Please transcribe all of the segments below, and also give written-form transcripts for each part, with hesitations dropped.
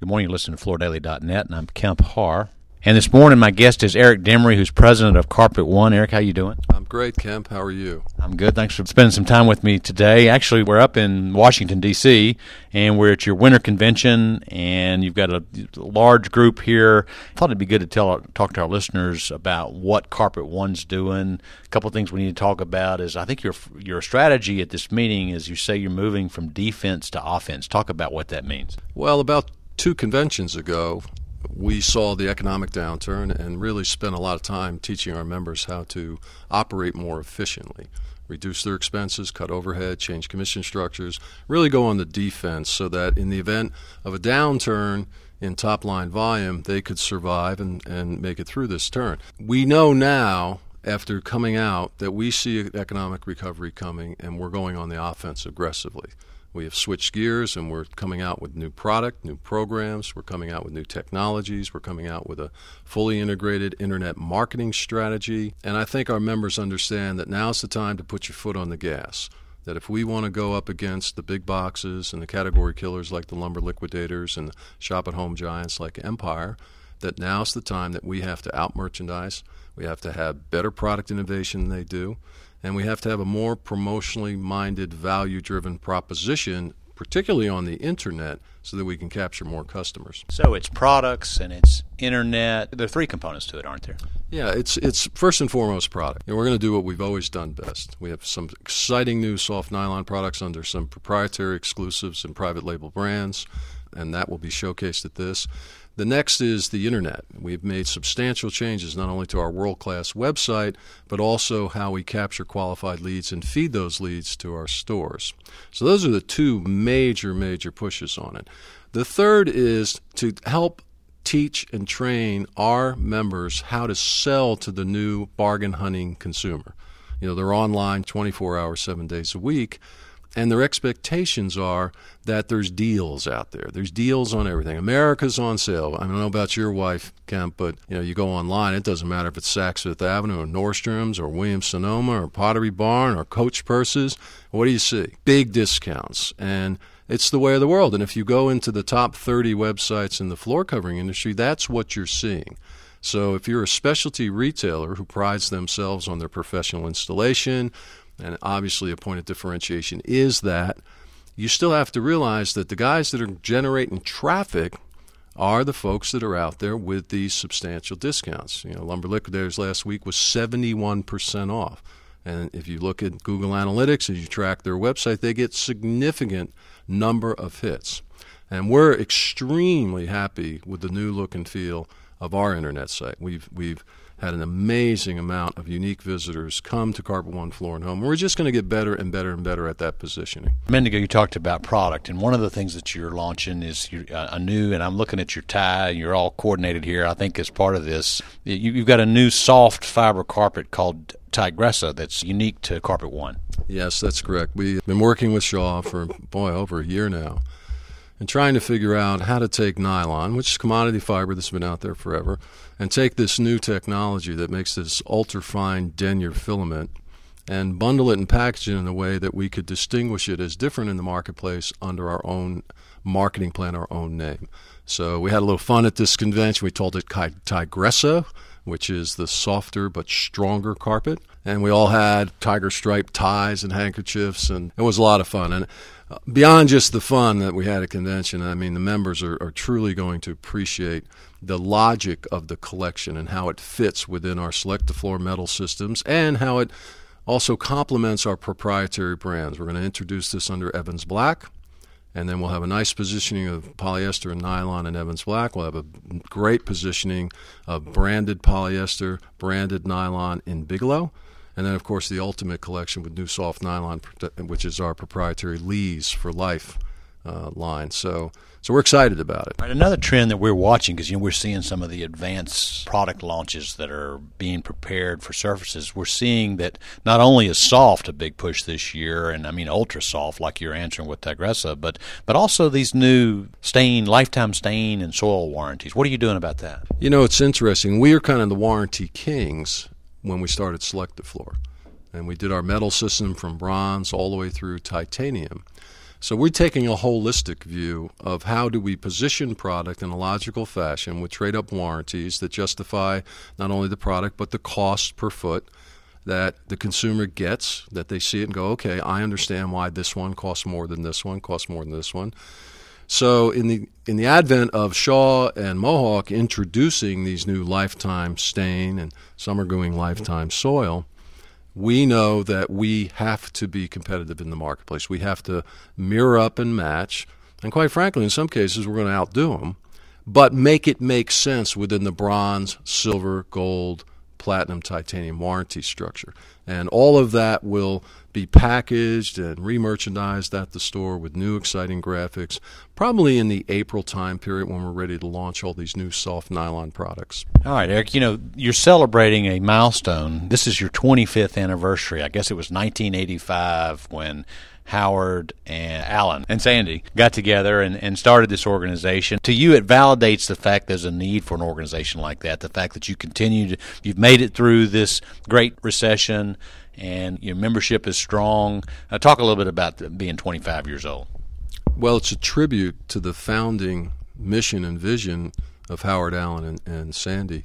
Good morning. You listen to FloorDaily.net, and I'm Kemp Harr. And this morning, my guest is Eric Demery, who's president of Carpet One. Eric, how you doing? I'm great, Kemp. How are you? I'm good. Thanks for spending some time with me today. Actually, we're up in Washington, D.C., and we're at your winter convention, and you've got a large group here. I thought it'd be good to talk to our listeners about what Carpet One's doing. A couple of things we need to talk about is I think your strategy at this meeting is you say you're moving from defense to offense. Talk about what that means. Well, about 2 conventions ago, we saw the economic downturn and really spent a lot of time teaching our members how to operate more efficiently, reduce their expenses, cut overhead, change commission structures, really go on the defense so that in the event of a downturn in top-line volume, they could survive and make it through this turn. We know now, after coming out, that we see economic recovery coming and we're going on the offense aggressively. We have switched gears and we're coming out with new product, new programs. We're coming out with new technologies. We're coming out with a fully integrated internet marketing strategy. And I think our members understand that now's the time to put your foot on the gas. That if we want to go up against the big boxes and the category killers like the Lumber Liquidators and the shop-at-home giants like Empire, that now's the time that we have to out-merchandise. We have to have better product innovation than they do. And we have to have a more promotionally minded, value-driven proposition, particularly on the internet, so that we can capture more customers. So it's products and it's internet. There are 3 components to it, aren't there? Yeah, it's first and foremost product. And we're going to do what we've always done best. We have some exciting new soft nylon products under some proprietary exclusives and private label brands, and that will be showcased at this. The next is the internet. We've made substantial changes not only to our world-class website, but also how we capture qualified leads and feed those leads to our stores. So those are the 2 major pushes on it. The third is to help teach and train our members how to sell to the new bargain hunting consumer. You know, they're online 24 hours, 7 days a week. And their expectations are that there's deals out there. There's deals on everything. America's on sale. I don't know about your wife, Kemp, but you go online. It doesn't matter if it's Saks Fifth Avenue or Nordstrom's or Williams-Sonoma or Pottery Barn or Coach Purses. What do you see? Big discounts. And it's the way of the world. And if you go into the top 30 websites in the floor covering industry, that's what you're seeing. So if you're a specialty retailer who prides themselves on their professional installation, and obviously a point of differentiation is that you still have to realize that the guys that are generating traffic are the folks that are out there with these substantial discounts. Lumber Liquidators last week was 71% off. And if you look at Google Analytics and you track their website, they get significant number of hits. And we're extremely happy with the new look and feel of our internet site. We've had an amazing amount of unique visitors come to Carpet One Floor and Home. We're just going to get better and better and better at that positioning. A minute ago you talked about product, and one of the things that you're launching is a new, and I'm looking at your tie, and you're all coordinated here, I think as part of this. You've got a new soft fiber carpet called Tigressa that's unique to Carpet One. Yes, that's correct. We've been working with Shaw for, over a year now, and trying to figure out how to take nylon, which is commodity fiber that's been out there forever, and take this new technology that makes this ultra-fine denier filament and bundle it and package it in a way that we could distinguish it as different in the marketplace under our own marketing plan, our own name. So we had a little fun at this convention. We called it Tigressa, which is the softer but stronger carpet. And we all had tiger stripe ties and handkerchiefs, and it was a lot of fun. And beyond just the fun that we had at convention, I mean, the members are truly going to appreciate the logic of the collection and how it fits within our select-to-floor metal systems and how it also complements our proprietary brands. We're going to introduce this under Evans Black, and then we'll have a nice positioning of polyester and nylon in Evans Black. We'll have a great positioning of branded polyester, branded nylon in Bigelow. And then, of course, the ultimate collection with new soft nylon, which is our proprietary Lee's for Life line. So we're excited about it. Right, another trend that we're watching, because we're seeing some of the advanced product launches that are being prepared for surfaces. We're seeing that not only is soft a big push this year, and I mean ultra soft like you're answering with Tigressa, but also these new lifetime stain and soil warranties. What are you doing about that? It's interesting. We are kind of the warranty kings when we started Select-to-Floor. And we did our metal system from bronze all the way through titanium. So we're taking a holistic view of how do we position product in a logical fashion with trade-up warranties that justify not only the product but the cost per foot that the consumer gets, that they see it and go, okay, I understand why this one costs more than this one, costs more than this one. So in the advent of Shaw and Mohawk introducing these new Lifetime stain and some are going Lifetime soil, we know that we have to be competitive in the marketplace. We have to mirror up and match. And quite frankly, in some cases, we're going to outdo them, but make it make sense within the bronze, silver, gold, platinum, titanium warranty structure. And all of that will be packaged and re-merchandised at the store with new exciting graphics, probably in the April time period when we're ready to launch all these new soft nylon products. All right, Eric, you're celebrating a milestone. This is your 25th anniversary. I guess it was 1985 when Howard and Alan and Sandy got together and started this organization. To you, it validates the fact there's a need for an organization like that, the fact that you've made it through this great recession and your membership is strong. Talk a little bit about being 25 years old. Well, it's a tribute to the founding mission and vision of Howard Allen and Sandy.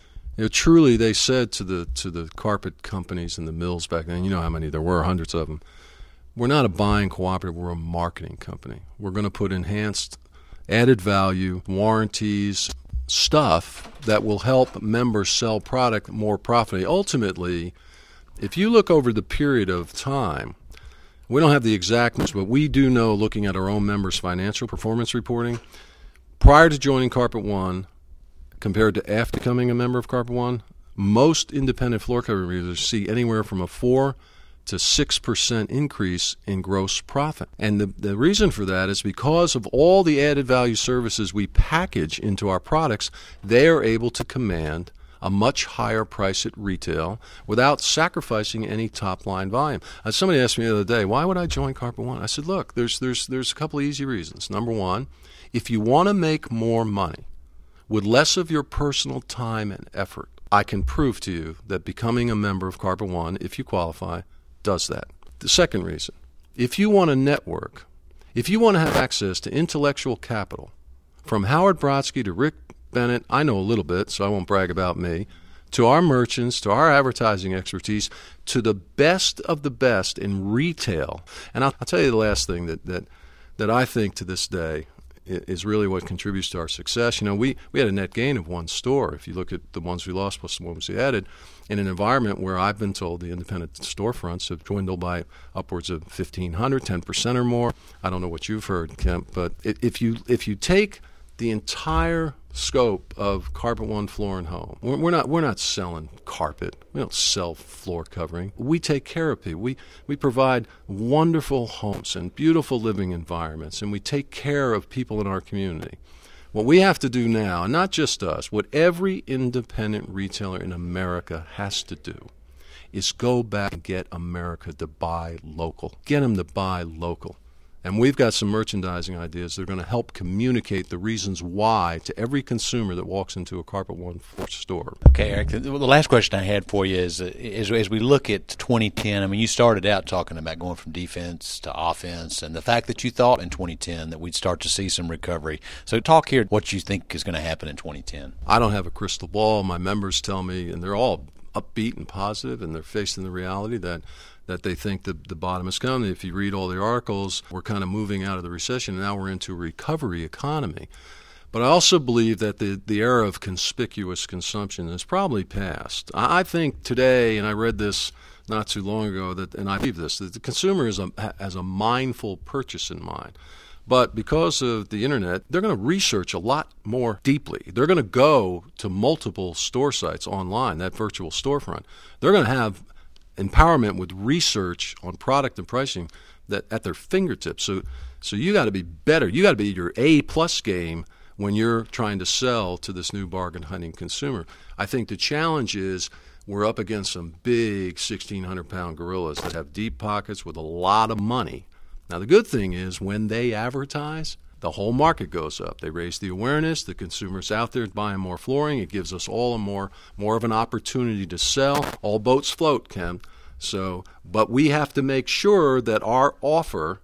Truly, they said to the carpet companies and the mills back then, you know how many there were, hundreds of them, we're not a buying cooperative, we're a marketing company. We're going to put enhanced added value, warranties, stuff that will help members sell product more profitably. Ultimately, if you look over the period of time, we don't have the exact numbers, but we do know, looking at our own members' financial performance reporting, prior to joining Carpet One, compared to after becoming a member of Carpet One, most independent floor covering retailers see anywhere from a 4 to 6% increase in gross profit. And the reason for that is because of all the added value services we package into our products, they are able to command a much higher price at retail without sacrificing any top-line volume. Somebody asked me the other day, why would I join Carpet One? I said, look, there's a couple of easy reasons. Number one, if you want to make more money with less of your personal time and effort, I can prove to you that becoming a member of Carpet One, if you qualify, does that. The second reason, if you want to network, if you want to have access to intellectual capital, from Howard Brodsky to Rick Bennett, I know a little bit, so I won't brag about me, to our merchants, to our advertising expertise, to the best of the best in retail. And I'll tell you the last thing that I think to this day is really what contributes to our success. We had a net gain of one store. If you look at the ones we lost plus the ones we added, in an environment where I've been told the independent storefronts have dwindled by upwards of 1,500, 10% or more. I don't know what you've heard, Kemp, but if you take the entire scope of Carpet One Floor and Home, we're not selling carpet. We don't sell floor covering. We take care of people. We provide wonderful homes and beautiful living environments, and we take care of people in our community. What we have to do now, and not just us, what every independent retailer in America has to do is go back and get America to buy local. Get them to buy local. And we've got some merchandising ideas that are going to help communicate the reasons why to every consumer that walks into a Carpet One store. Okay, Eric, the last question I had for you is as we look at 2010, I mean, you started out talking about going from defense to offense and the fact that you thought in 2010 that we'd start to see some recovery. So talk here what you think is going to happen in 2010. I don't have a crystal ball. My members tell me, and they're all upbeat and positive, and they're facing the reality that they think the bottom has come. If you read all the articles, we're kind of moving out of the recession, and now we're into a recovery economy. But I also believe that the era of conspicuous consumption is probably past. I think today, and I read this not too long ago, and I believe this, that the consumer has a mindful purchase in mind. But because of the internet, they're going to research a lot more deeply. They're going to go to multiple store sites online, that virtual storefront. They're going to have empowerment with research on product and pricing that at their fingertips. So you got to be better. You got to be your A+ game when you're trying to sell to this new bargain hunting consumer. I think the challenge is we're up against some big 1,600-pound gorillas that have deep pockets with a lot of money. Now the good thing is when they advertise, the whole market goes up. They raise the awareness. The consumer's out there buying more flooring. It gives us all more of an opportunity to sell. All boats float, Ken. But we have to make sure that our offer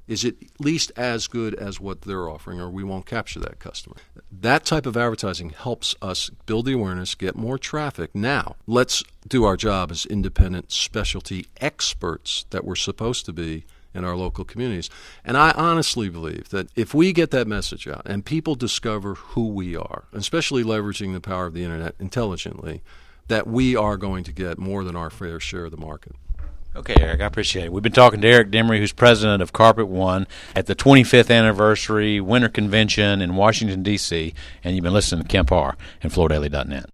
is at least as good as what they're offering, or we won't capture that customer. That type of advertising helps us build the awareness, get more traffic. Now, let's do our job as independent specialty experts that we're supposed to be in our local communities. And I honestly believe that if we get that message out and people discover who we are, especially leveraging the power of the internet intelligently, that we are going to get more than our fair share of the market. Okay, Eric, I appreciate it. We've been talking to Eric Demery, who's president of Carpet One at the 25th anniversary Winter Convention in Washington, D.C., and you've been listening to Kemp Harr and FloorDaily.net.